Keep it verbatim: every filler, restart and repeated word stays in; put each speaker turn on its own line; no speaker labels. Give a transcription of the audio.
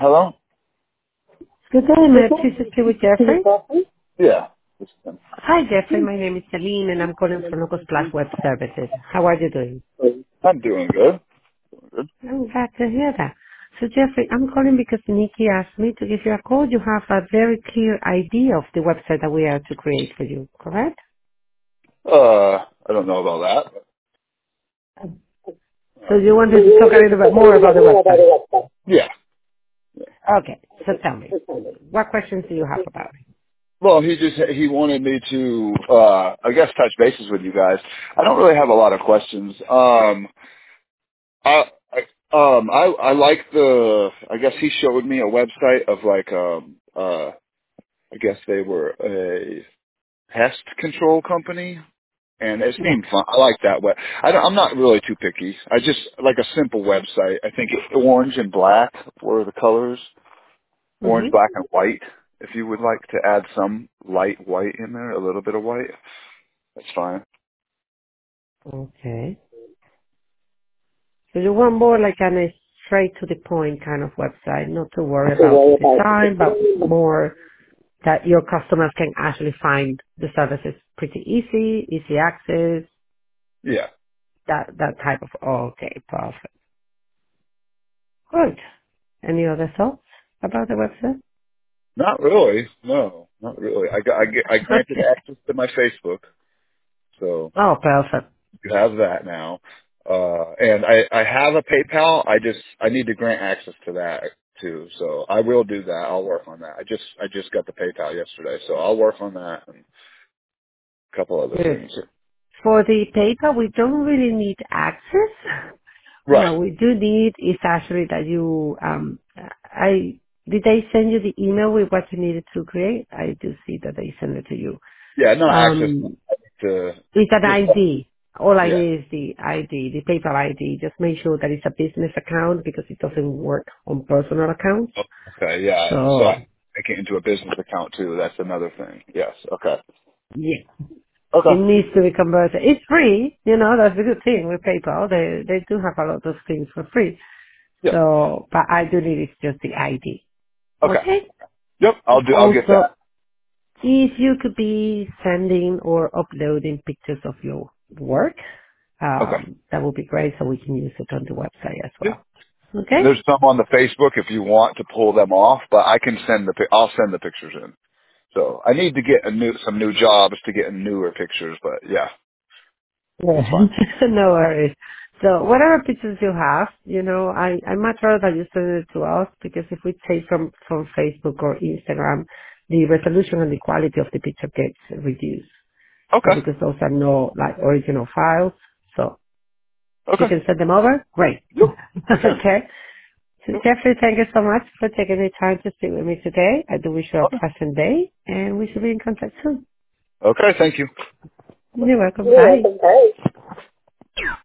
Hello?
Good day, may I please speak with Jeffrey?
Yeah. This is him.
Hi, Jeffrey. My name is Celine, and I'm calling from Locus Plus Web Services. How are you doing?
I'm doing good. Good.
I'm glad to hear that. So, Jeffrey, I'm calling because Nikki asked me to give you a call. You have a very clear idea of the website that we are to create for you, correct?
Uh, I don't know about that.
So you wanted to talk a little bit more about the website.
Yeah.
Okay, so tell me, what questions do you have about it?
Well, he just, he wanted me to, uh, I guess touch bases with you guys. I don't really have a lot of questions. Um, I, I um, I, I like the, I guess he showed me a website of like, um, uh, I guess they were a pest control company. And it
Yeah.
seemed fun. I like that web. I don't, I'm not really too picky. I just like a simple website. I think it's orange and black were the colors. Orange,
Mm-hmm.
black, and white. If you would like to add some light white in there, a little bit of white, that's fine.
Okay. So you want more like kind of straight to the point kind of website, not to worry about the design, but more that your customers can actually find the services pretty easy, easy access,
Yeah.
that that type of. Oh, okay, perfect. Good. Any other thoughts about the website?
Not really. No, not really. I got, I, get, I granted
Okay.
access to my Facebook, so
Oh, perfect.
you have that now. Uh, and I, I have a PayPal. I just, I need to grant access to that too. So I will do that. I'll work on that. I just, I just got the PayPal yesterday, so I'll work on that and a couple other
Good.
things.
For the paper, we don't really need access.
Right.
What we do need is actually that you, um, I, did they send you the email with what you needed to create? I do see that they sent it to you.
Yeah, not access
Um,
to,
it's an
just,
I D. All I
yeah.
need is the I D, the PayPal I D. Just make sure that it's a business account because it doesn't work on personal accounts.
Oh, okay, yeah. So I
So,
make it into a business account too. That's another thing. Yes. Okay.
yeah, it
Okay.
needs to be converted. It's free, you know, that's a good thing with PayPal. They, they do have a lot of things for free.
Yeah.
So, but I do need is just the I D.
Okay.
Okay?
Yep. I'll do. I'll get
Also,
that.
if you could be sending or uploading pictures of your work,
Okay.
um, that would be great so we can use it on the website as
Yeah.
well. Okay?
There's some on the Facebook if you want to pull them off, but I can send the. pic- I'll send the pictures in. So I need to get a new some new jobs to get newer pictures, but yeah,
Yeah.
that's fine.
No worries. So whatever pictures you have, you know, I, I much rather that you send it to us because if we take from, from Facebook or Instagram, the resolution and the quality of the picture gets reduced. So
Okay.
because those are no like original files. So if you
Okay.
can send them over, great.
Yep. I can.
Okay. So
Yep.
Jeffrey, thank you so much for taking the time to speak with me today. I do wish you a
Okay.
pleasant day and we should be in contact soon.
Okay. Thank you.
You're welcome.
You're
Bye.
welcome. Bye.